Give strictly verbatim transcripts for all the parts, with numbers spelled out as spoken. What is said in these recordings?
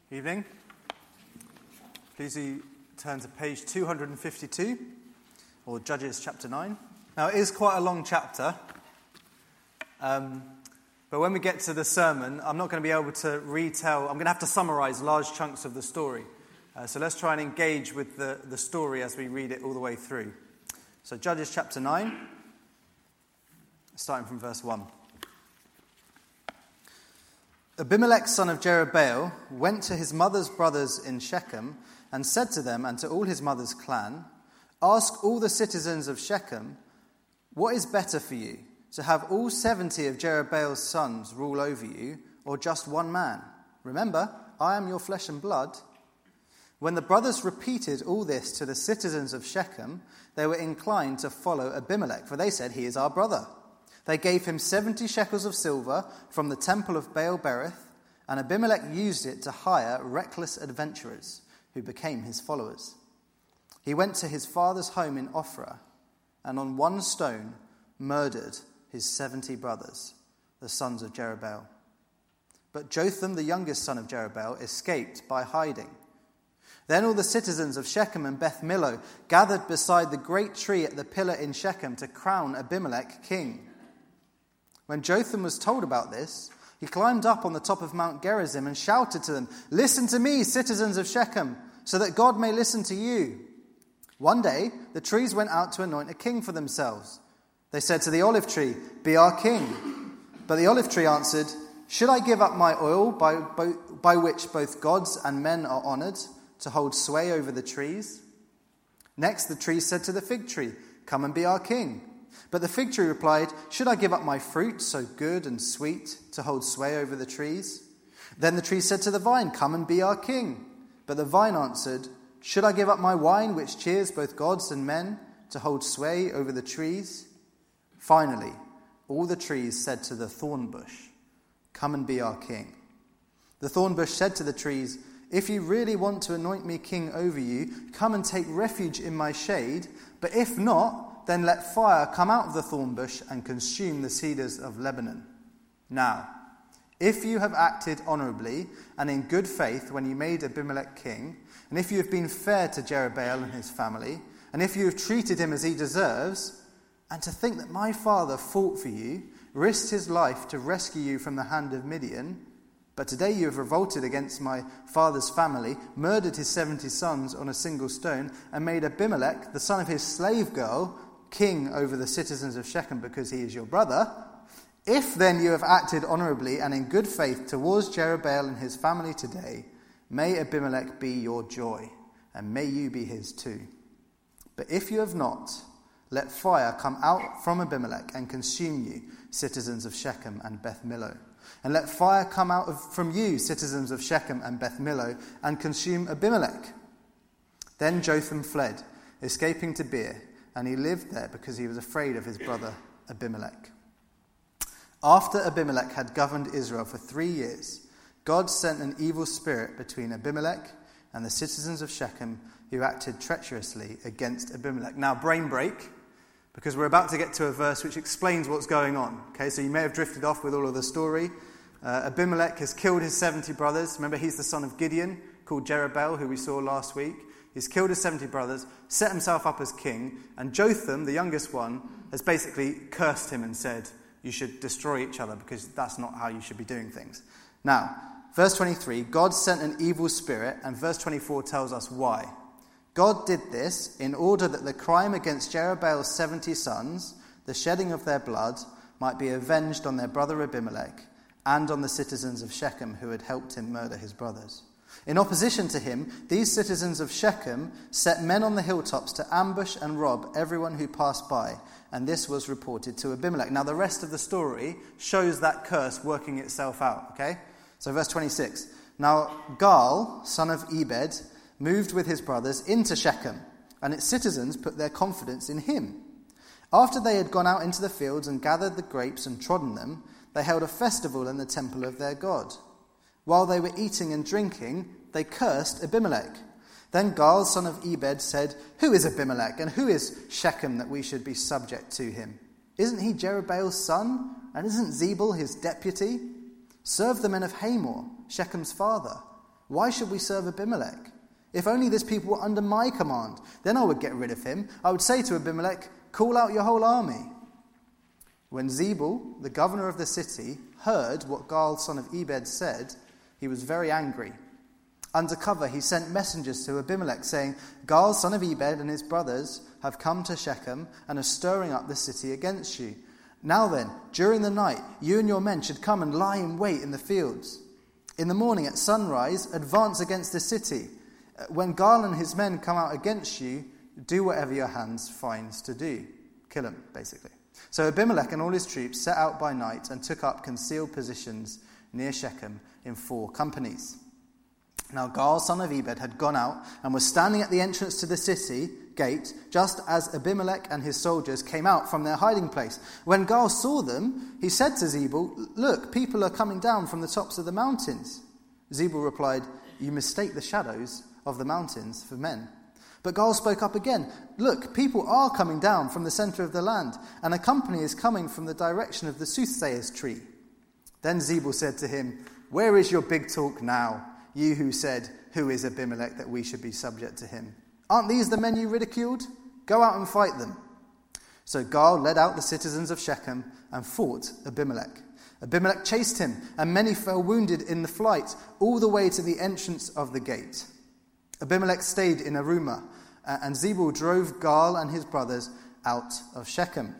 Evening. Please do turn to page two hundred fifty-two, or Judges chapter nine. Now, it is quite a long chapter, um, but when we get to the sermon, I'm not going to be able to retell, I'm going to have to summarize large chunks of the story. Uh, so let's try and engage with the, the story as we read it all the way through. So Judges chapter nine, starting from verse one. Abimelech, son of Jerubbaal, went to his mother's brothers in Shechem and said to them and to all his mother's clan, "Ask all the citizens of Shechem, what is better for you, to have all seventy of Jerubbaal's sons rule over you, or just one man? Remember, I am your flesh and blood." When the brothers repeated all this to the citizens of Shechem, they were inclined to follow Abimelech, for they said, "He is our brother." They gave him seventy shekels of silver from the temple of Baal-berith, and Abimelech used it to hire reckless adventurers who became his followers. He went to his father's home in Ophrah, and on one stone murdered his seventy brothers, the sons of Jerubbaal. But Jotham, the youngest son of Jerubbaal, escaped by hiding. Then all the citizens of Shechem and Beth Millo gathered beside the great tree at the pillar in Shechem to crown Abimelech king. When Jotham was told about this, he climbed up on the top of Mount Gerizim and shouted to them, "Listen to me, citizens of Shechem, so that God may listen to you." One day, the trees went out to anoint a king for themselves. They said to the olive tree, "Be our king." But the olive tree answered, "Should I give up my oil by, by, by which both gods and men are honored, to hold sway over the trees?" Next, the tree said to the fig tree, "Come and be our king." But the fig tree replied, "Should I give up my fruit, so good and sweet, to hold sway over the trees?" Then the tree said to the vine, "Come and be our king." But the vine answered, "Should I give up my wine, which cheers both gods and men, to hold sway over the trees?" Finally, all the trees said to the thorn bush, "Come and be our king." The thorn bush said to the trees, "If you really want to anoint me king over you, come and take refuge in my shade. But if not, then let fire come out of the thorn bush and consume the cedars of Lebanon. Now, if you have acted honorably and in good faith when you made Abimelech king, and if you have been fair to Jerubbaal and his family, and if you have treated him as he deserves, and to think that my father fought for you, risked his life to rescue you from the hand of Midian, but today you have revolted against my father's family, murdered his seventy sons on a single stone, and made Abimelech, the son of his slave girl, king over the citizens of Shechem because he is your brother. If then you have acted honorably and in good faith towards Jerubbaal and his family today, may Abimelech be your joy, and may you be his too. But if you have not, let fire come out from Abimelech and consume you, citizens of Shechem and Beth Millo. And let fire come out of, from you, citizens of Shechem and Beth Millo, and consume Abimelech." Then Jotham fled, escaping to Beer, and he lived there because he was afraid of his brother Abimelech. After Abimelech had governed Israel for three years, God sent an evil spirit between Abimelech and the citizens of Shechem, who acted treacherously against Abimelech. Now, brain break, because we're about to get to a verse which explains what's going on. Okay, so you may have drifted off with all of the story. Uh, Abimelech has killed his seventy brothers. Remember, he's the son of Gideon, called Jerubbaal, who we saw last week. He's killed his seventy brothers, set himself up as king, and Jotham, the youngest one, has basically cursed him and said, "You should destroy each other because that's not how you should be doing things." Now, verse twenty-three, God sent an evil spirit, and verse twenty-four tells us why. God did this in order that the crime against Jerubbaal's seventy sons, the shedding of their blood, might be avenged on their brother Abimelech and on the citizens of Shechem who had helped him murder his brothers. In opposition to him, these citizens of Shechem set men on the hilltops to ambush and rob everyone who passed by, and this was reported to Abimelech. Now, the rest of the story shows that curse working itself out, okay? So verse twenty-six, "Now Gaal, son of Ebed, moved with his brothers into Shechem, and its citizens put their confidence in him. After they had gone out into the fields and gathered the grapes and trodden them, they held a festival in the temple of their god. While they were eating and drinking, they cursed Abimelech. Then Gaal, son of Ebed, said, 'Who is Abimelech, and who is Shechem that we should be subject to him? Isn't he Jerubbaal's son, and isn't Zebul his deputy? Serve the men of Hamor, Shechem's father. Why should we serve Abimelech? If only this people were under my command, then I would get rid of him. I would say to Abimelech, call out your whole army. When Zebul, the governor of the city, heard what Gaal, son of Ebed, said, he was very angry. Under cover, he sent messengers to Abimelech, saying, Gaal, son of Ebed, and his brothers have come to Shechem and are stirring up the city against you. Now then, during the night, you and your men should come and lie in wait in the fields. In the morning at sunrise, advance against the city. When Gaal and his men come out against you, do whatever your hands finds to do. Kill them, basically. So Abimelech and all his troops set out by night and took up concealed positions near Shechem in four companies. Now Gaal, son of Ebed, had gone out and was standing at the entrance to the city gate, just as Abimelech and his soldiers came out from their hiding place. When Gaal saw them, he said to Zebul, look, people are coming down from the tops of the mountains. Zebul replied, you mistake the shadows of the mountains for men. But Gaal spoke up again, look, people are coming down from the center of the land, and a company is coming from the direction of the soothsayer's tree. Then Zebul said to him, where is your big talk now, you who said, who is Abimelech that we should be subject to him? Aren't these the men you ridiculed? Go out and fight them. So Gaal led out the citizens of Shechem and fought Abimelech. Abimelech chased him, and many fell wounded in the flight, all the way to the entrance of the gate. Abimelech stayed in Arumah, and Zebul drove Gaal and his brothers out of Shechem.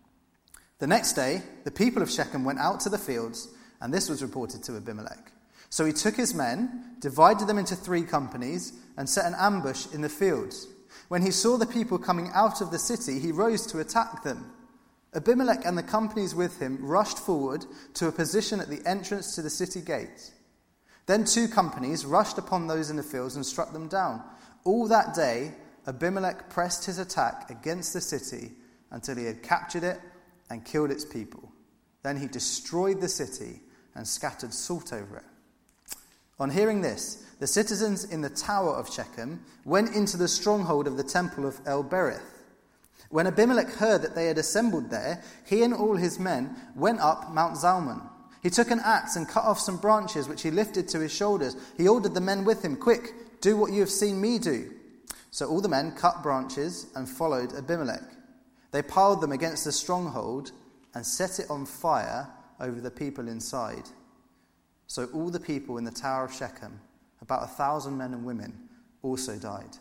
The next day, the people of Shechem went out to the fields, and this was reported to Abimelech. So he took his men, divided them into three companies, and set an ambush in the fields. When he saw the people coming out of the city, he rose to attack them. Abimelech and the companies with him rushed forward to a position at the entrance to the city gate. Then two companies rushed upon those in the fields and struck them down. All that day, Abimelech pressed his attack against the city until he had captured it and killed its people. Then he destroyed the city and scattered salt over it. On hearing this, the citizens in the tower of Shechem went into the stronghold of the temple of El-Berith. When Abimelech heard that they had assembled there, he and all his men went up Mount Zalmon. He took an axe and cut off some branches, which he lifted to his shoulders. He ordered the men with him, quick, do what you have seen me do. So all the men cut branches and followed Abimelech. They piled them against the stronghold and set it on fire over the people inside. So all the people in the tower of Shechem, about a thousand men and women, also died.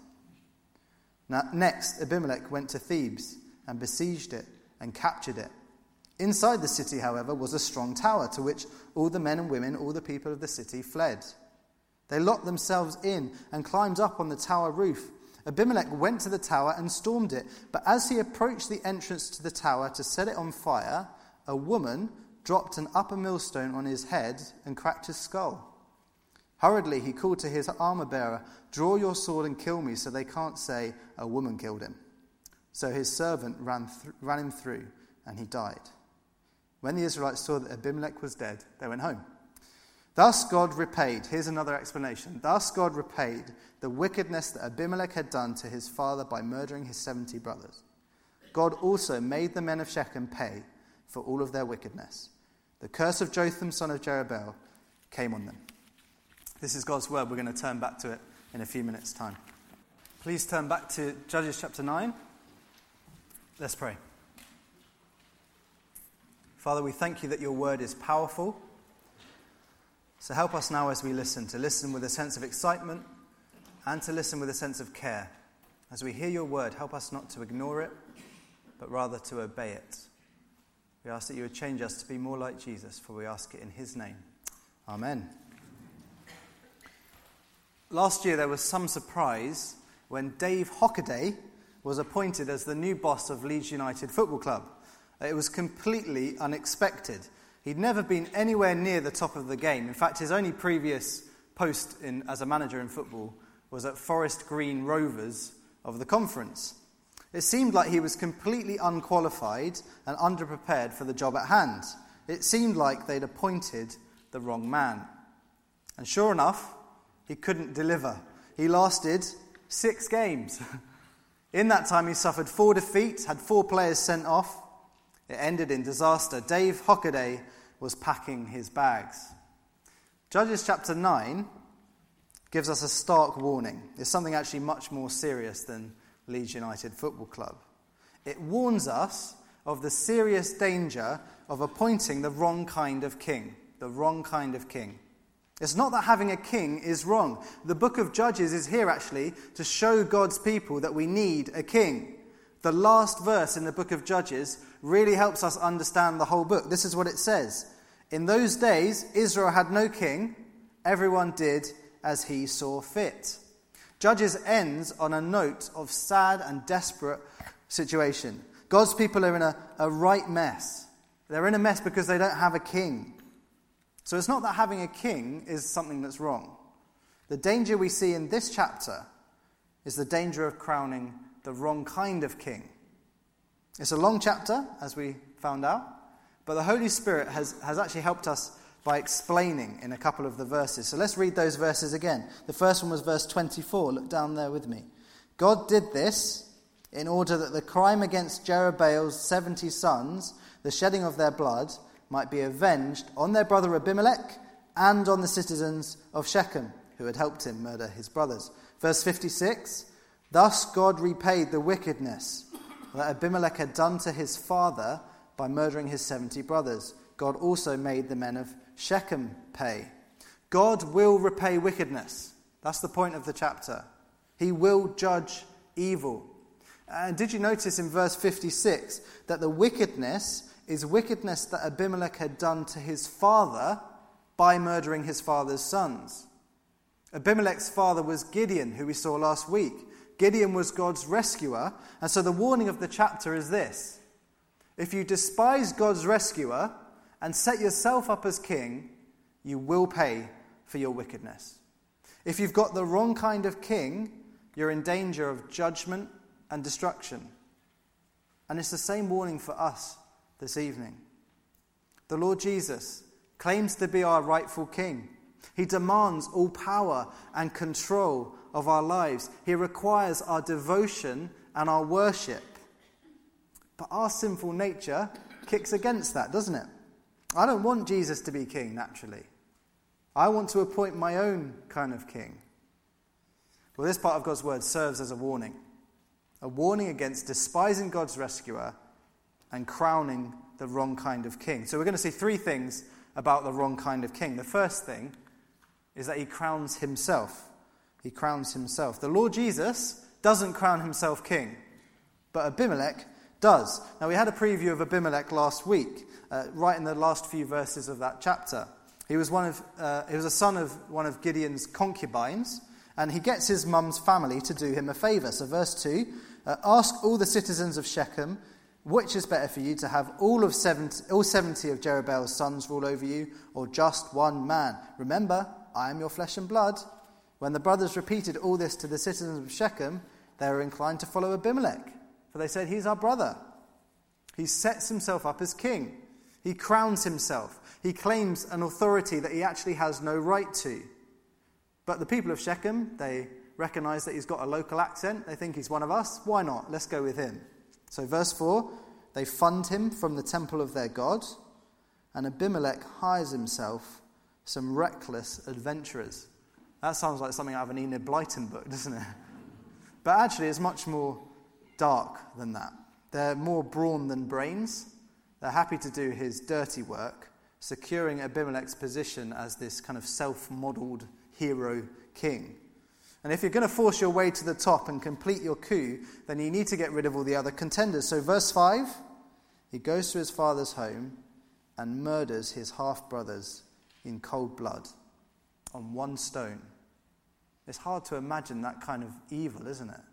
Now, next, Abimelech went to Thebes and besieged it and captured it. Inside the city, however, was a strong tower to which all the men and women, all the people of the city fled. They locked themselves in and climbed up on the tower roof. Abimelech went to the tower and stormed it, but as he approached the entrance to the tower to set it on fire, a woman dropped an upper millstone on his head and cracked his skull. Hurriedly he called to his armor-bearer, draw your sword and kill me so they can't say a woman killed him. So his servant ran, th- ran him through and he died. When the Israelites saw that Abimelech was dead, they went home. Thus God repaid, here's another explanation, thus God repaid the wickedness that Abimelech had done to his father by murdering his seventy brothers. God also made the men of Shechem pay for all of their wickedness. The curse of Jotham, son of Jerubbaal, came on them. This is God's word. We're going to turn back to it in a few minutes' time. Please turn back to Judges chapter nine. Let's pray. Father, we thank you that your word is powerful. So help us now as we listen, to listen with a sense of excitement and to listen with a sense of care. As we hear your word, help us not to ignore it, but rather to obey it. We ask that you would change us to be more like Jesus, for we ask it in his name. Amen. Last year there was some surprise when Dave Hockaday was appointed as the new boss of Leeds United Football Club. It was completely unexpected. He'd never been anywhere near the top of the game. In fact, his only previous post in, as a manager in football was at Forest Green Rovers of the Conference. It seemed like he was completely unqualified and underprepared for the job at hand. It seemed like they'd appointed the wrong man. And sure enough, he couldn't deliver. He lasted six games. In that time, he suffered four defeats, had four players sent off. It ended in disaster. Dave Hockaday was packing his bags. Judges chapter nine gives us a stark warning. It's something actually much more serious than Leeds United Football Club. It warns us of the serious danger of appointing the wrong kind of king. The wrong kind of king. It's not that having a king is wrong. The book of Judges is here actually to show God's people that we need a king. The last verse in the book of Judges really helps us understand the whole book. This is what it says. In those days, Israel had no king. Everyone did as he saw fit. Judges ends on a note of sad and desperate situation. God's people are in a, a right mess. They're in a mess because they don't have a king. So it's not that having a king is something that's wrong. The danger we see in this chapter is the danger of crowning the wrong kind of king. It's a long chapter, as we found out, but the Holy Spirit has, has actually helped us by explaining in a couple of the verses. So let's read those verses again. The first one was verse twenty-four. Look down there with me. God did this in order that the crime against Jerubbaal's seventy sons, the shedding of their blood, might be avenged on their brother Abimelech and on the citizens of Shechem, who had helped him murder his brothers. Verse fifty-six, thus God repaid the wickedness that Abimelech had done to his father by murdering his seventy brothers. God also made the men of Shechem pay. God will repay wickedness. That's the point of the chapter. He will judge evil. And did you notice in verse fifty-six that the wickedness is wickedness that Abimelech had done to his father by murdering his father's sons? Abimelech's father was Gideon, who we saw last week. Gideon was God's rescuer, and so the warning of the chapter is this. If you despise God's rescuer and set yourself up as king, you will pay for your wickedness. If you've got the wrong kind of king, you're in danger of judgment and destruction. And it's the same warning for us this evening. The Lord Jesus claims to be our rightful king. He demands all power and control of our lives. He requires our devotion and our worship. But our sinful nature kicks against that, doesn't it? I don't want Jesus to be king naturally. I want to appoint my own kind of king. Well, this part of God's word serves as a warning. A warning against despising God's rescuer and crowning the wrong kind of king. So we're going to see three things about the wrong kind of king. The first thing is that he crowns himself. He crowns himself. The Lord Jesus doesn't crown himself king, but Abimelech does. Now, we had a preview of Abimelech last week, uh, right in the last few verses of that chapter. He was one of uh, he was a son of one of Gideon's concubines, and he gets his mum's family to do him a favour. So verse two, uh, ask all the citizens of Shechem, which is better for you, to have all of seventy, all seventy of Jerubbaal's sons rule over you, or just one man? Remember, I am your flesh and blood. When the brothers repeated all this to the citizens of Shechem, they were inclined to follow Abimelech, for they said, he's our brother. He sets himself up as king. He crowns himself. He claims an authority that he actually has no right to. But the people of Shechem, they recognize that he's got a local accent. They think he's one of us. Why not? Let's go with him. So verse four, they fund him from the temple of their god, and Abimelech hires himself some reckless adventurers. That sounds like something out of an Enid Blyton book, doesn't it? But actually it's much more dark than that. They're more brawn than brains. They're happy to do his dirty work, securing Abimelech's position as this kind of self-modelled hero king. And if you're going to force your way to the top and complete your coup, then you need to get rid of all the other contenders. So verse five, he goes to his father's home and murders his half-brothers in cold blood on one stone. It's hard to imagine that kind of evil, isn't it?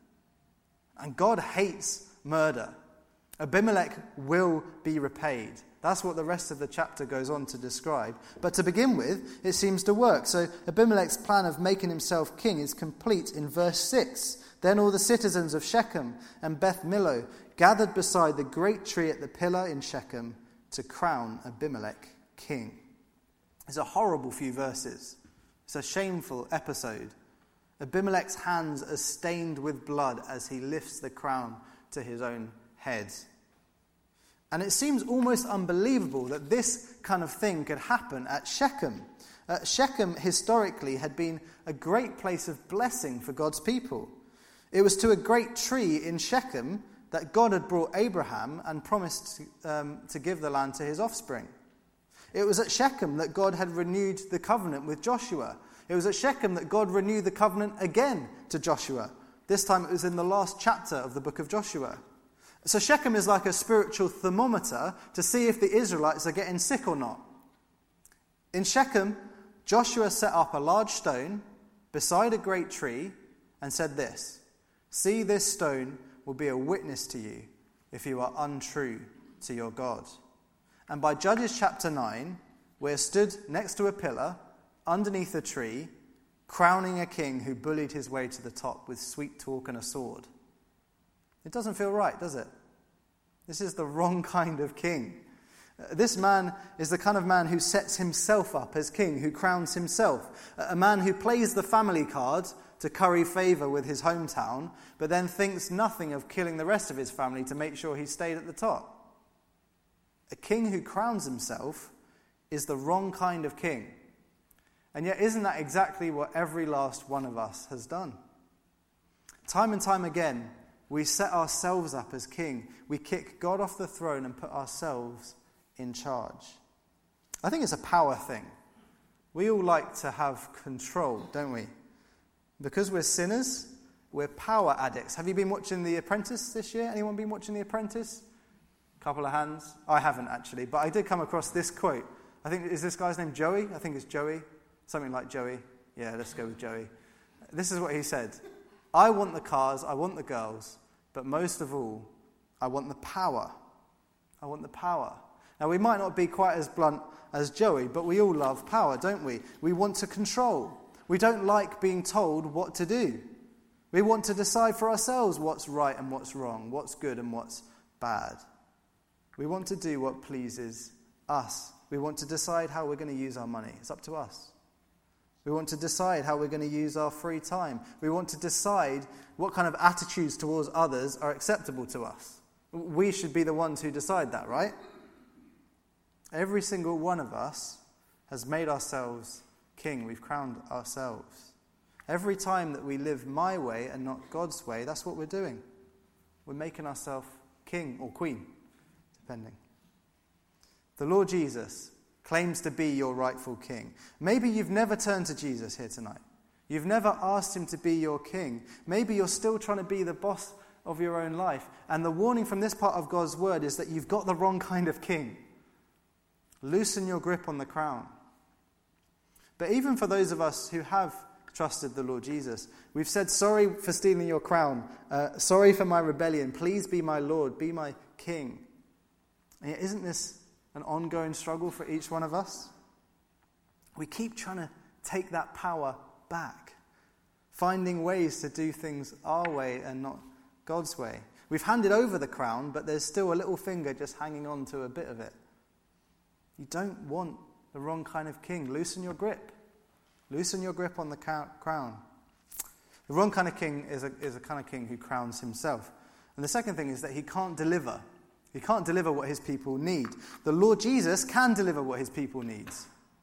And God hates murder. Abimelech will be repaid. That's what the rest of the chapter goes on to describe. But to begin with, it seems to work. So Abimelech's plan of making himself king is complete in verse six. Then all the citizens of Shechem and Beth Millo gathered beside the great tree at the pillar in Shechem to crown Abimelech king. It's a horrible few verses. It's a shameful episode. Abimelech's hands are stained with blood as he lifts the crown to his own head. And it seems almost unbelievable that this kind of thing could happen at Shechem. Uh, Shechem historically had been a great place of blessing for God's people. It was to a great tree in Shechem that God had brought Abraham and promised um, to give the land to his offspring. It was at Shechem that God had renewed the covenant with Joshua. It was at Shechem that God renewed the covenant again to Joshua. This time it was in the last chapter of the book of Joshua. So Shechem is like a spiritual thermometer to see if the Israelites are getting sick or not. In Shechem, Joshua set up a large stone beside a great tree and said this, "See, this stone will be a witness to you if you are untrue to your God." And by Judges chapter nine, we're stood next to a pillar, underneath a tree, crowning a king who bullied his way to the top with sweet talk and a sword. It doesn't feel right, does it? This is the wrong kind of king. This man is the kind of man who sets himself up as king, who crowns himself. A man who plays the family card to curry favour with his hometown, but then thinks nothing of killing the rest of his family to make sure he stayed at the top. A king who crowns himself is the wrong kind of king. And yet, isn't that exactly what every last one of us has done? Time and time again, we set ourselves up as king. We kick God off the throne and put ourselves in charge. I think it's a power thing. We all like to have control, don't we? Because we're sinners, we're power addicts. Have you been watching The Apprentice this year? Anyone been watching The Apprentice? Couple of hands. I haven't actually, but I did come across this quote. I think, is this guy's name Joey? I think it's Joey. Something like Joey. Yeah, let's go with Joey. This is what he said. "I want the cars, I want the girls, but most of all, I want the power. I want the power." Now, we might not be quite as blunt as Joey, but we all love power, don't we? We want to control. We don't like being told what to do. We want to decide for ourselves what's right and what's wrong, what's good and what's bad. We want to do what pleases us. We want to decide how we're going to use our money. It's up to us. We want to decide how we're going to use our free time. We want to decide what kind of attitudes towards others are acceptable to us. We should be the ones who decide that, right? Every single one of us has made ourselves king. We've crowned ourselves. Every time that we live my way and not God's way, that's what we're doing. We're making ourselves king or queen, depending. The Lord Jesus claims to be your rightful king. Maybe you've never turned to Jesus here tonight. You've never asked him to be your king. Maybe you're still trying to be the boss of your own life. And the warning from this part of God's word is that you've got the wrong kind of king. Loosen your grip on the crown. But even for those of us who have trusted the Lord Jesus, we've said, "Sorry for stealing your crown. Uh, sorry for my rebellion. Please be my Lord. Be my king." And yet, isn't this an ongoing struggle for each one of us? We keep trying to take that power back, finding ways to do things our way and not God's way. We've handed over the crown, but there's still a little finger just hanging on to a bit of it. You don't want the wrong kind of king. Loosen your grip. Loosen your grip on the crown. The wrong kind of king is a, is a kind of king who crowns himself. And the second thing is that he can't deliver. He can't deliver what his people need. The Lord Jesus can deliver what his people needs.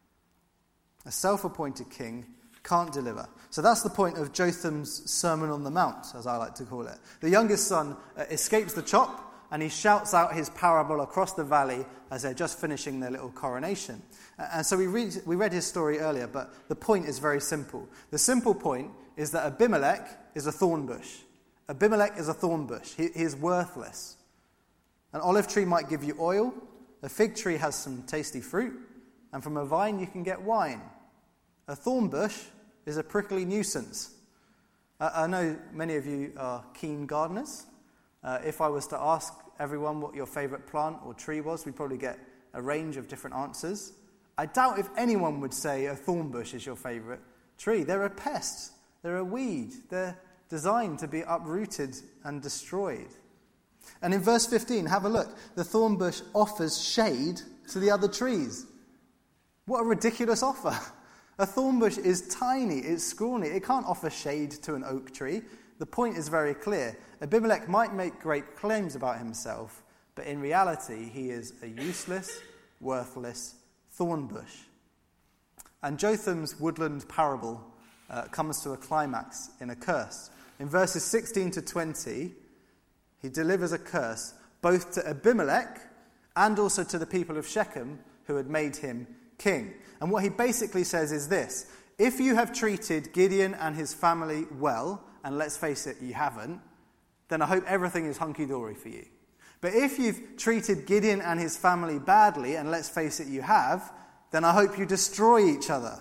A self-appointed king can't deliver. So that's the point of Jotham's Sermon on the Mount, as I like to call it. The youngest son uh, escapes the chop, and he shouts out his parable across the valley as they're just finishing their little coronation. And so we read, we read his story earlier, but the point is very simple. The simple point is that Abimelech is a thorn bush. Abimelech is a thorn bush. He, he is worthless. An olive tree might give you oil. A fig tree has some tasty fruit. And from a vine you can get wine. A thorn bush is a prickly nuisance. Uh, I know many of you are keen gardeners. Uh, if I was to ask everyone what your favourite plant or tree was, we'd probably get a range of different answers. I doubt if anyone would say a thorn bush is your favourite tree. They're a pest. They're a weed. They're designed to be uprooted and destroyed. And in verse fifteen, have a look. The thorn bush offers shade to the other trees. What a ridiculous offer. A thorn bush is tiny, it's scrawny. It can't offer shade to an oak tree. The point is very clear. Abimelech might make great claims about himself, but in reality, he is a useless, worthless thorn bush. And Jotham's woodland parable uh, comes to a climax in a curse. In verses sixteen to twenty, he delivers a curse both to Abimelech and also to the people of Shechem who had made him king. And what he basically says is this: if you have treated Gideon and his family well, and let's face it, you haven't, then I hope everything is hunky-dory for you. But if you've treated Gideon and his family badly, and let's face it, you have, then I hope you destroy each other.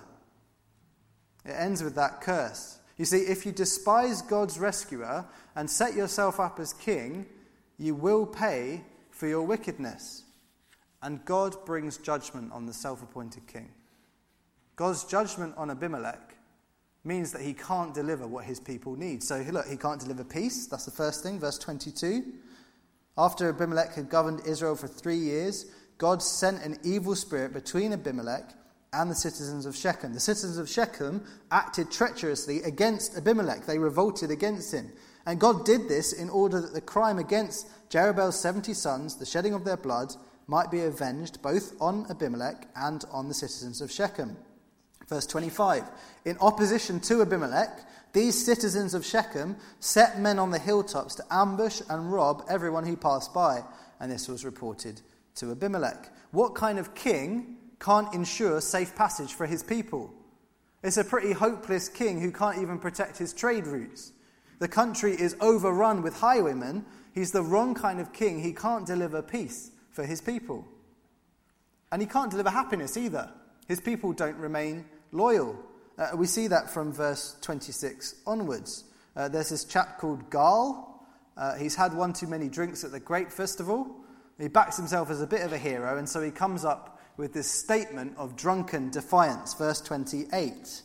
It ends with that curse. You see, if you despise God's rescuer and set yourself up as king, you will pay for your wickedness. And God brings judgment on the self-appointed king. God's judgment on Abimelech means that he can't deliver what his people need. So look, he can't deliver peace. That's the first thing, verse twenty-two. After Abimelech had governed Israel for three years, God sent an evil spirit between Abimelech and the citizens of Shechem. The citizens of Shechem acted treacherously against Abimelech. They revolted against him. And God did this in order that the crime against Jerubbaal's seventy sons, the shedding of their blood, might be avenged both on Abimelech and on the citizens of Shechem. Verse twenty-five. In opposition to Abimelech, these citizens of Shechem set men on the hilltops to ambush and rob everyone who passed by. And this was reported to Abimelech. What kind of king can't ensure safe passage for his people? It's a pretty hopeless king who can't even protect his trade routes. The country is overrun with highwaymen. He's the wrong kind of king. He can't deliver peace for his people. And he can't deliver happiness either. His people don't remain loyal. Uh, we see that from verse twenty-six onwards. Uh, there's this chap called Gaal. Uh, he's had one too many drinks at the grape festival. He backs himself as a bit of a hero, and so he comes up with this statement of drunken defiance. Verse twenty-eight.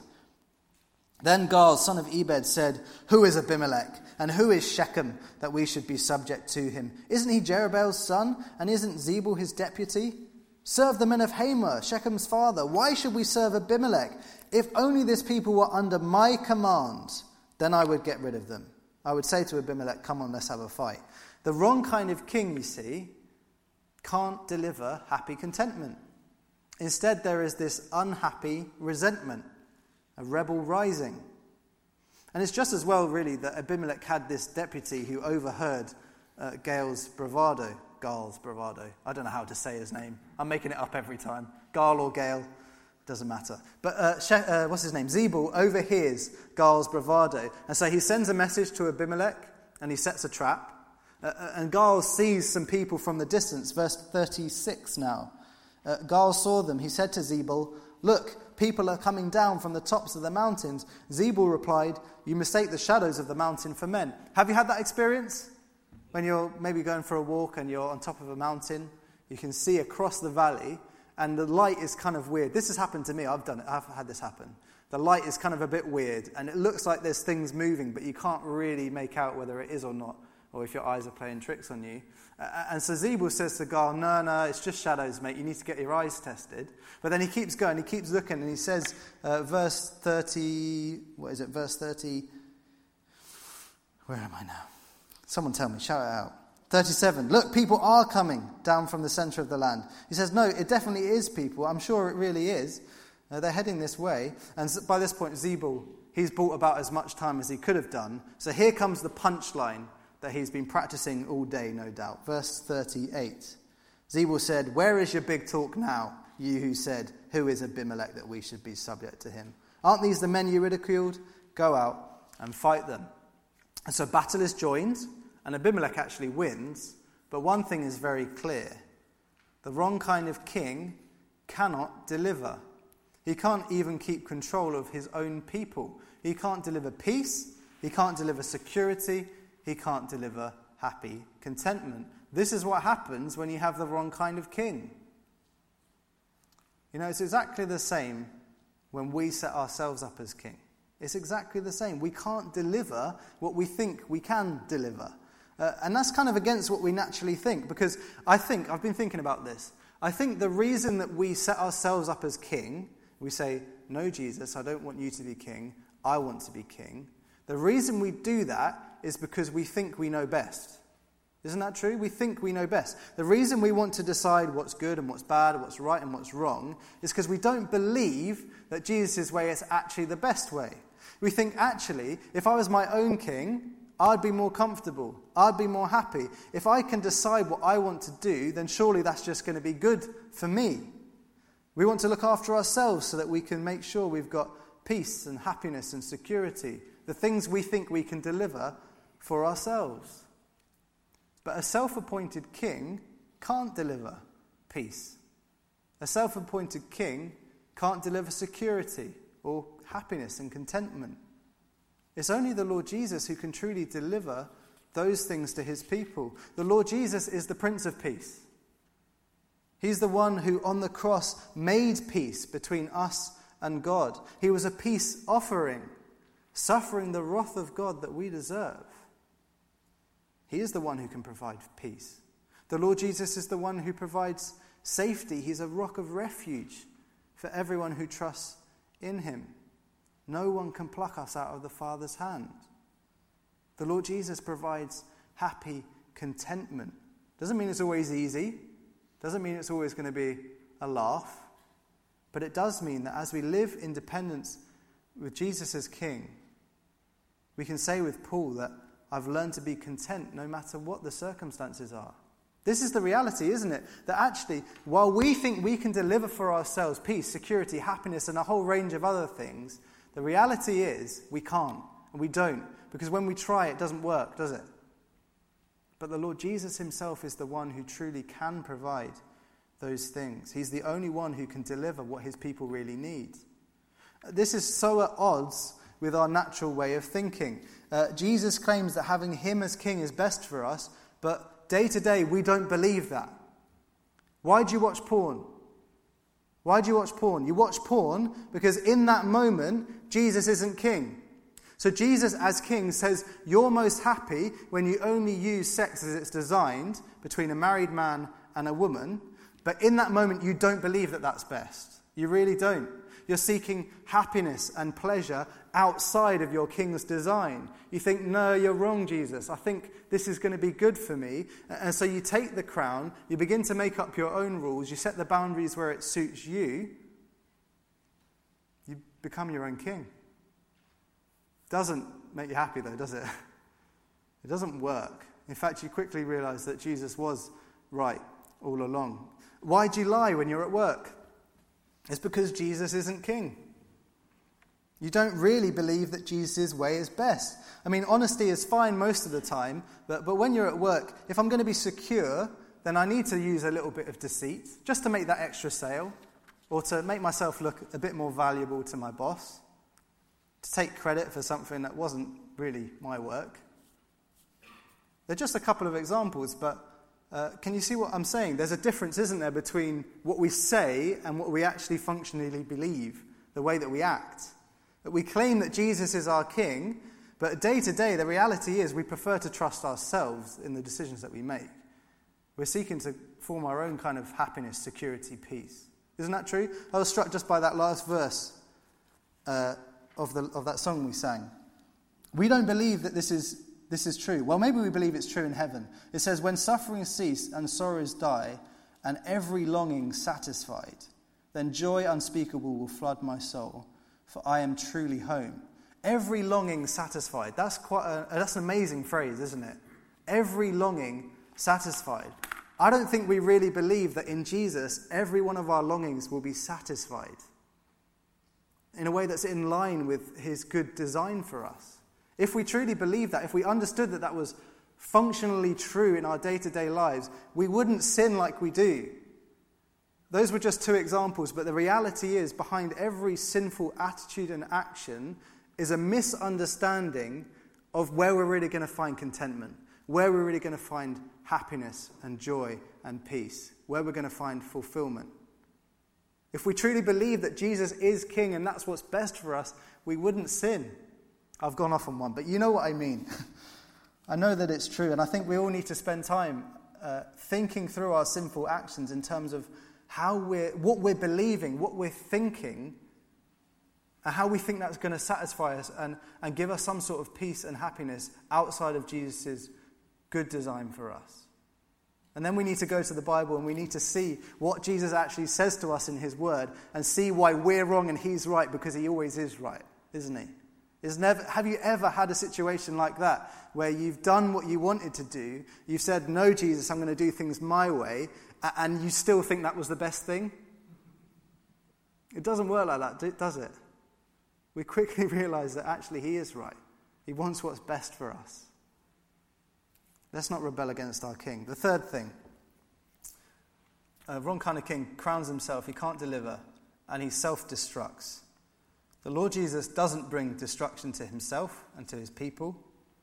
Then Gaal, son of Ebed, said, "Who is Abimelech, and who is Shechem, that we should be subject to him? Isn't he Jerubbaal's son, and isn't Zebul his deputy? Serve the men of Hamor, Shechem's father. Why should we serve Abimelech? If only this people were under my command, then I would get rid of them. I would say to Abimelech, come on, let's have a fight." The wrong kind of king, you see, can't deliver happy contentment. Instead, there is this unhappy resentment, a rebel rising. And it's just as well, really, that Abimelech had this deputy who overheard uh, Gaal's bravado. Gaal's bravado. I don't know how to say his name. I'm making it up every time. Gaal or Gaal, doesn't matter. But uh, She- uh, what's his name? Zebul overhears Gaal's bravado. And so he sends a message to Abimelech, and he sets a trap. Uh, and Gaal sees some people from the distance. Verse thirty-six now. Uh, Gaal saw them. He said to Zebul, "Look, people are coming down from the tops of the mountains." Zebul replied, "You mistake the shadows of the mountain for men." Have you had that experience? When you're maybe going for a walk and you're on top of a mountain, you can see across the valley, and the light is kind of weird. This has happened to me. I've done it. I've had this happen. The light is kind of a bit weird, and it looks like there's things moving, but you can't really make out whether it is or not, or if your eyes are playing tricks on you. Uh, and so Zebul says to Gaal, no, no, it's just shadows, mate. You need to get your eyes tested. But then he keeps going. He keeps looking, and he says, uh, verse thirty, what is it, verse thirty, where am I now? Someone tell me, shout it out. thirty-seven, look, people are coming down from the center of the land. He says, no, it definitely is people. I'm sure it really is. Uh, they're heading this way. And by this point, Zebul, he's bought about as much time as he could have done. So here comes the punchline that he's been practicing all day, no doubt. Verse thirty-eight. Zebul said, "Where is your big talk now, you who said, 'Who is Abimelech that we should be subject to him?' Aren't these the men you ridiculed? Go out and fight them." And so battle is joined, and Abimelech actually wins. But one thing is very clear. The wrong kind of king cannot deliver. He can't even keep control of his own people. He can't deliver peace. He can't deliver security. He can't deliver happy contentment. This is what happens when you have the wrong kind of king. You know, it's exactly the same when we set ourselves up as king. It's exactly the same. We can't deliver what we think we can deliver. Uh, and that's kind of against what we naturally think, because I think, I've been thinking about this, I think the reason that we set ourselves up as king, we say, "No, Jesus, I don't want you to be king, I want to be king." The reason we do that is because we think we know best. Isn't that true? We think we know best. The reason we want to decide what's good and what's bad, what's right and what's wrong, is because we don't believe that Jesus' way is actually the best way. We think, actually, if I was my own king, I'd be more comfortable. I'd be more happy. If I can decide what I want to do, then surely that's just going to be good for me. We want to look after ourselves so that we can make sure we've got peace and happiness and security, the things we think we can deliver for ourselves. But a self-appointed king can't deliver peace. A self-appointed king can't deliver security or happiness and contentment. It's only the Lord Jesus who can truly deliver those things to his people. The Lord Jesus is the Prince of Peace. He's the one who on the cross made peace between us and God. He was a peace offering, suffering the wrath of God that we deserve. He is the one who can provide peace. The Lord Jesus is the one who provides safety. He's a rock of refuge for everyone who trusts in him. No one can pluck us out of the Father's hand. The Lord Jesus provides happy contentment. Doesn't mean it's always easy. Doesn't mean it's always going to be a laugh. But it does mean that as we live in dependence with Jesus as King, we can say with Paul that I've learned to be content no matter what the circumstances are. This is the reality, isn't it? That actually, while we think we can deliver for ourselves peace, security, happiness, and a whole range of other things, the reality is we can't, and we don't. Because when we try, it doesn't work, does it? But the Lord Jesus himself is the one who truly can provide those things. He's the only one who can deliver what his people really need. This is so at odds with our natural way of thinking. Uh, Jesus claims that having him as king is best for us, but day to day we don't believe that. Why do you watch porn? Why do you watch porn? You watch porn because in that moment, Jesus isn't king. So Jesus as king says you're most happy when you only use sex as it's designed between a married man and a woman, but in that moment you don't believe that that's best. You really don't. You're seeking happiness and pleasure outside of your king's design. You think, no, you're wrong, Jesus. I think this is going to be good for me. And so you take the crown, you begin to make up your own rules, you set the boundaries where it suits you. You become your own king. Doesn't make you happy though, does it? It doesn't work. In fact, you quickly realize that Jesus was right all along. Why do you lie when you're at work? It's because Jesus isn't king. You don't really believe that Jesus' way is best. I mean, honesty is fine most of the time, but, but when you're at work, if I'm going to be secure, then I need to use a little bit of deceit just to make that extra sale, or to make myself look a bit more valuable to my boss, to take credit for something that wasn't really my work. They're just a couple of examples, but Uh, can you see what I'm saying? There's a difference, isn't there, between what we say and what we actually functionally believe, the way that we act. That we claim that Jesus is our king, but day to day, the reality is we prefer to trust ourselves in the decisions that we make. We're seeking to form our own kind of happiness, security, peace. Isn't that true? I was struck just by that last verse uh, of the of that song we sang. We don't believe that this is This is true. Well, maybe we believe it's true in heaven. It says, when sufferings cease and sorrows die, and every longing satisfied, then joy unspeakable will flood my soul, for I am truly home. Every longing satisfied. That's quite a, that's an amazing phrase, isn't it? Every longing satisfied. I don't think we really believe that in Jesus, every one of our longings will be satisfied in a way that's in line with his good design for us. If we truly believed that, if we understood that that was functionally true in our day-to-day lives, we wouldn't sin like we do. Those were just two examples, but the reality is behind every sinful attitude and action is a misunderstanding of where we're really going to find contentment, where we're really going to find happiness and joy and peace, where we're going to find fulfillment. If we truly believe that Jesus is king and that's what's best for us, we wouldn't sin. I've gone off on one, but you know what I mean. I know that it's true, and I think we all need to spend time uh, thinking through our sinful actions in terms of how we're, what we're believing, what we're thinking, and how we think that's going to satisfy us and, and give us some sort of peace and happiness outside of Jesus' good design for us. And then we need to go to the Bible and we need to see what Jesus actually says to us in his word and see why we're wrong and he's right, because he always is right, isn't he? Is never, have you ever had a situation like that where you've done what you wanted to do, you've said, no, Jesus, I'm going to do things my way, and you still think that was the best thing? It doesn't work like that, does it? We quickly realize that actually he is right. He wants what's best for us. Let's not rebel against our king. The third thing, a wrong kind of king crowns himself, he can't deliver, and he self-destructs. The Lord Jesus doesn't bring destruction to himself and to his people,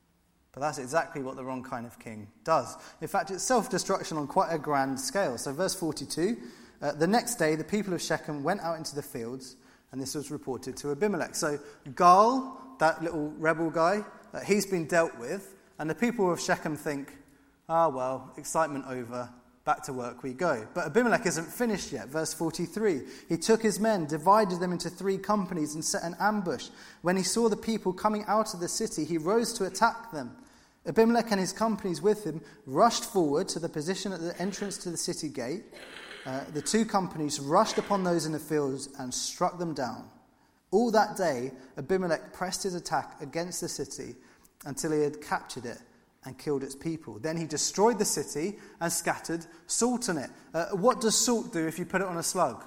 but that's exactly what the wrong kind of king does. In fact, it's self-destruction on quite a grand scale. So verse forty-two, uh, the next day the people of Shechem went out into the fields, and this was reported to Abimelech. So Gaal, that little rebel guy, uh, he's been dealt with, and the people of Shechem think, ah, well, excitement over, back to work we go. But Abimelech isn't finished yet. Verse forty-three, he took his men, divided them into three companies, and set an ambush. When he saw the people coming out of the city, he rose to attack them. Abimelech and his companies with him rushed forward to the position at the entrance to the city gate. Uh, the two companies rushed upon those in the fields and struck them down. All that day, Abimelech pressed his attack against the city until he had captured it and killed its people. Then he destroyed the city and scattered salt on it. Uh, what does salt do if you put it on a slug?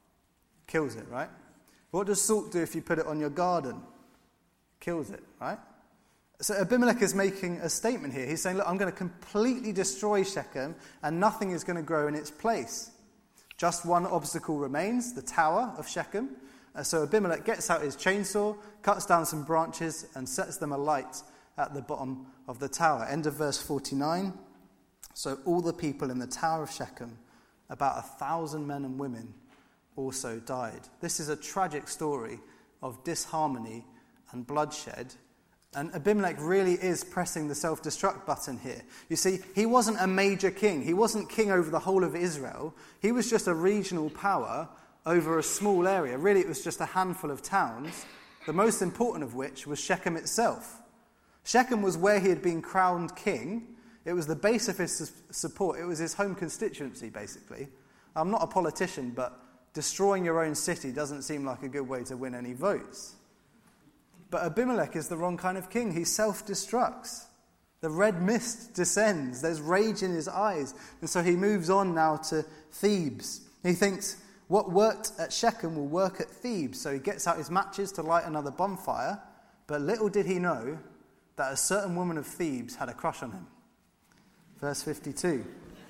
Kills it, right? What does salt do if you put it on your garden? Kills it, right? So Abimelech is making a statement here. He's saying, look, I'm going to completely destroy Shechem and nothing is going to grow in its place. Just one obstacle remains, the tower of Shechem. Uh, so Abimelech gets out his chainsaw, cuts down some branches and sets them alight at the bottom of the tower. End of verse forty-nine. So all the people in the tower of Shechem, about a thousand men and women, also died. This is a tragic story of disharmony and bloodshed. And Abimelech really is pressing the self-destruct button here. You see, he wasn't a major king. He wasn't king over the whole of Israel. He was just a regional power over a small area. Really, it was just a handful of towns, the most important of which was Shechem itself. Shechem was where he had been crowned king. It was the base of his support. It was his home constituency, basically. I'm not a politician, but destroying your own city doesn't seem like a good way to win any votes. But Abimelech is the wrong kind of king. He self-destructs. The red mist descends. There's rage in his eyes. And so he moves on now to Thebes. He thinks, what worked at Shechem will work at Thebes. So he gets out his matches to light another bonfire. But little did he know that a certain woman of Thebes had a crush on him. Verse fifty-two.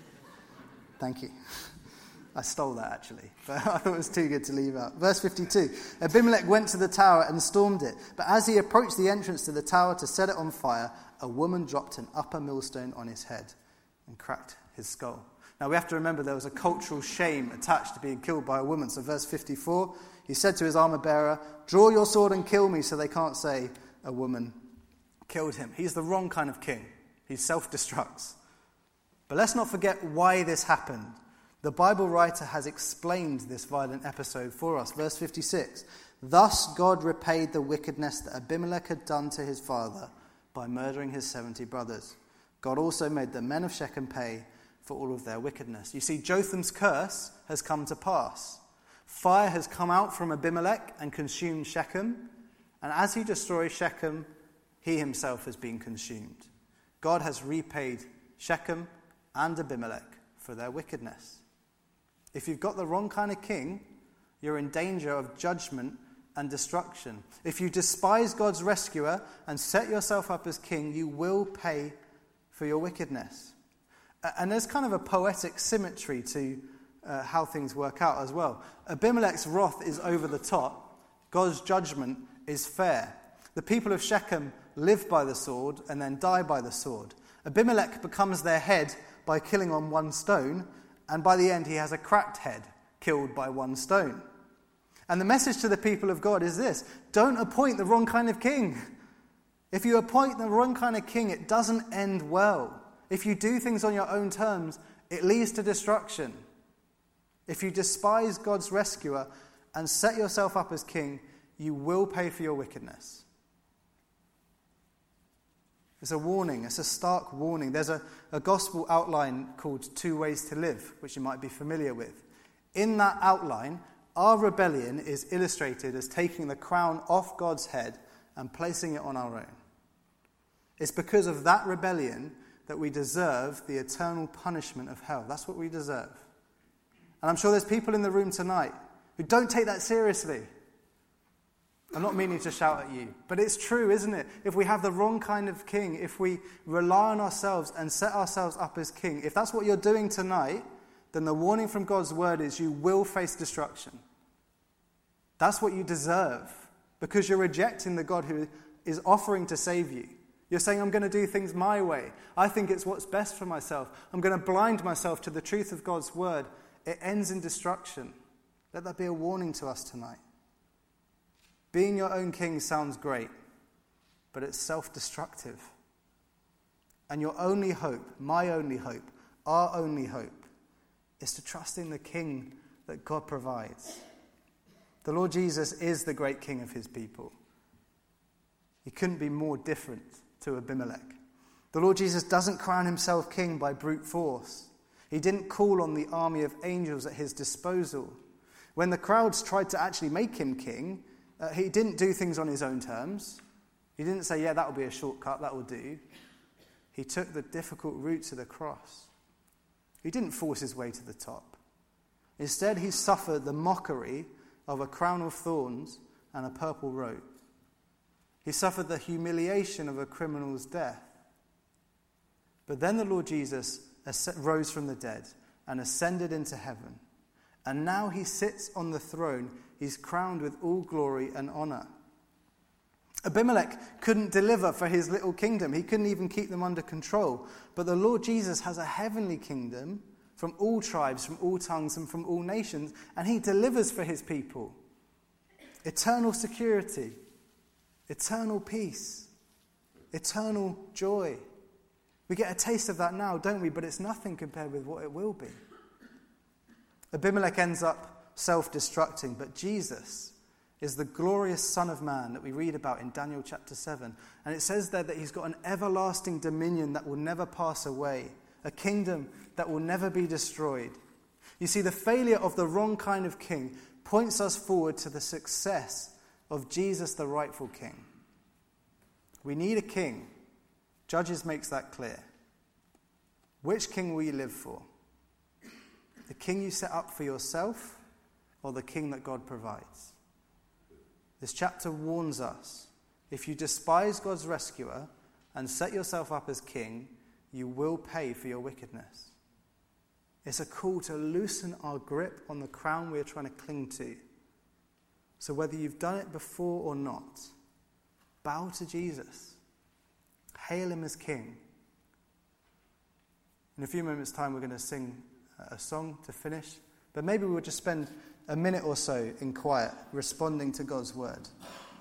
Thank you. I stole that, actually, but I thought it was too good to leave out. Verse fifty-two. Abimelech went to the tower and stormed it. But as he approached the entrance to the tower to set it on fire, a woman dropped an upper millstone on his head and cracked his skull. Now, we have to remember there was a cultural shame attached to being killed by a woman. So verse fifty-four, he said to his armor-bearer, draw your sword and kill me, so they can't say a woman killed him. He's the wrong kind of king. He self-destructs. But let's not forget why this happened. The Bible writer has explained this violent episode for us. Verse fifty-six, thus God repaid the wickedness that Abimelech had done to his father by murdering his seventy brothers. God also made the men of Shechem pay for all of their wickedness. You see, Jotham's curse has come to pass. Fire has come out from Abimelech and consumed Shechem. And as he destroys Shechem, he himself has been consumed. God has repaid Shechem and Abimelech for their wickedness. If you've got the wrong kind of king, you're in danger of judgment and destruction. If you despise God's rescuer and set yourself up as king, you will pay for your wickedness. And there's kind of a poetic symmetry to uh, how things work out as well. Abimelech's wrath is over the top. God's judgment is fair. The people of Shechem live by the sword and then die by the sword. Abimelech becomes their head by killing on one stone, and by the end he has a cracked head, killed by one stone. And the message to the people of God is this: don't appoint the wrong kind of king. If you appoint the wrong kind of king, it doesn't end well. If you do things on your own terms, it leads to destruction. If you despise God's rescuer and set yourself up as king, you will pay for your wickedness. It's a warning. It's a stark warning. There's a, a gospel outline called Two Ways to Live, which you might be familiar with. In that outline, our rebellion is illustrated as taking the crown off God's head and placing it on our own. It's because of that rebellion that we deserve the eternal punishment of hell. That's what we deserve. And I'm sure there's people in the room tonight who don't take that seriously. I'm not meaning to shout at you, but it's true, isn't it? If we have the wrong kind of king, if we rely on ourselves and set ourselves up as king, if that's what you're doing tonight, then the warning from God's word is you will face destruction. That's what you deserve, because you're rejecting the God who is offering to save you. You're saying, I'm going to do things my way. I think it's what's best for myself. I'm going to blind myself to the truth of God's word. It ends in destruction. Let that be a warning to us tonight. Being your own king sounds great, but it's self-destructive. And your only hope, my only hope, our only hope, is to trust in the king that God provides. The Lord Jesus is the great king of his people. He couldn't be more different to Abimelech. The Lord Jesus doesn't crown himself king by brute force. He didn't call on the army of angels at his disposal. When the crowds tried to actually make him king, Uh, he didn't do things on his own terms. He didn't say, yeah, that will be a shortcut, that will do. He took the difficult route to the cross. He didn't force his way to the top. Instead, he suffered the mockery of a crown of thorns and a purple robe. He suffered the humiliation of a criminal's death. But then the Lord Jesus rose from the dead and ascended into heaven. And now he sits on the throne. He's crowned with all glory and honor. Abimelech couldn't deliver for his little kingdom. He couldn't even keep them under control. But the Lord Jesus has a heavenly kingdom from all tribes, from all tongues, and from all nations. And he delivers for his people. Eternal security, eternal peace, eternal joy. We get a taste of that now, don't we? But it's nothing compared with what it will be. Abimelech ends up self-destructing, but Jesus is the glorious Son of Man that we read about in Daniel chapter seven. And it says there that he's got an everlasting dominion that will never pass away, a kingdom that will never be destroyed. You see, the failure of the wrong kind of king points us forward to the success of Jesus, the rightful king. We need a king. Judges makes that clear. Which king will you live for? The king you set up for yourself, or the king that God provides? This chapter warns us, if you despise God's rescuer and set yourself up as king, you will pay for your wickedness. It's a call to loosen our grip on the crown we're trying to cling to. So whether you've done it before or not, bow to Jesus. Hail him as king. In a few moments' time, we're going to sing a song to finish. But maybe we'll just spend a minute or so in quiet, responding to God's word.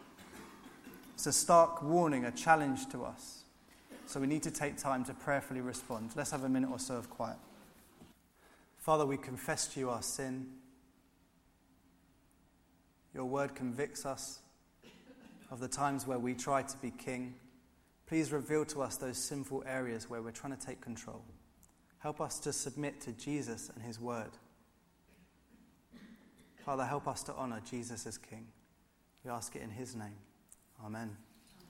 It's a stark warning, a challenge to us. So we need to take time to prayerfully respond. Let's have a minute or so of quiet. Father, we confess to you our sin. Your word convicts us of the times where we try to be king. Please reveal to us those sinful areas where we're trying to take control. Help us to submit to Jesus and his word. Father, help us to honor Jesus as King. We ask it in his name. Amen.